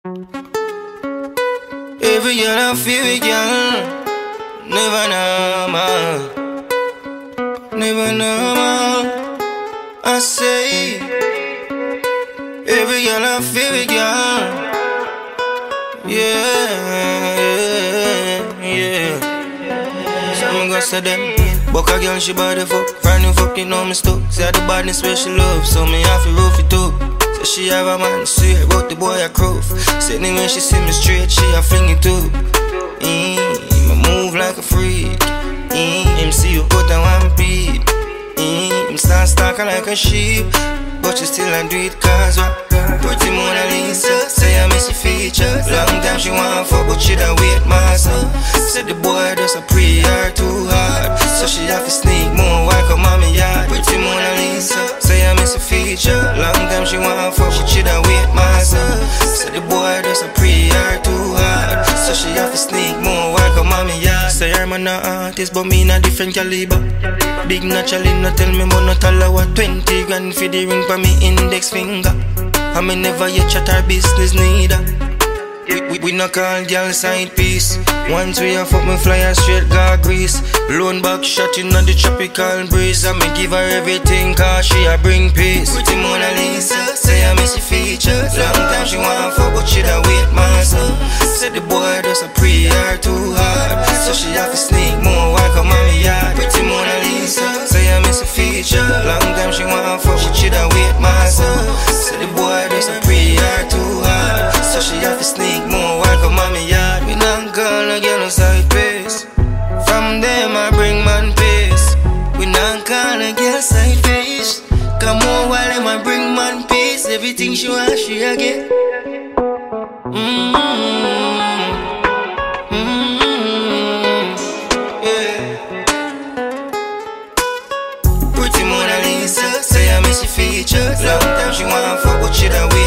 Every year I feel it, girl. Never normal. Never normal. I say. Every year I feel it, girl. Yeah. Some gonna say them. Buck a girl, she body fuck. Brand new fuck, you know me stuck. Say the badness where she love, so me have to roof it up. Say she have a man, swear about the boy a crowd. Say when she see me straight, she a fling it up. Me move like a freak. Him see you put on one beat. Him start stalking like a sheep, but she still a do it cause what? Pretty Mona Lisa, say I miss your feature. Long time she want fuck, but she da wait myself. Said the boy does a pre her too hard, so she have to sneak more while come on me yard. Pretty Mona Lisa, say I miss your feature. Long time she want fuck, but she da wait myself. Said the boy does a pre her too hard, so she have to sneak more while come on me yard. Say I'm an artist, but me in a different caliber. Big naturally, no tell me more, not allow what 20 grand for the ring for me index finger. I may never yet chat our business neither. We no call girl side piece. Once we a fuck me fly her straight go grease. Blown back shot in the tropical breeze. I may give her everything cause she a bring peace. Pretty Mona Lisa, say I miss your features. Long time she want fuck but she da wait myself. Said the boy does a pre her too hard, so she have to sneak more while come on me yard. Pretty Mona Lisa, say I miss your feature. Long time she want fuck but she da wait myself. Said the boy does a pre her too hard, so she have to sneak more while come on me yard. We not gonna get no side face. From them I bring man peace. We not gonna get side face. Come on while them I bring man peace. Everything she want she a get. Pretty Mona Lisa, say I miss your features. Long time she want fuck but she da wait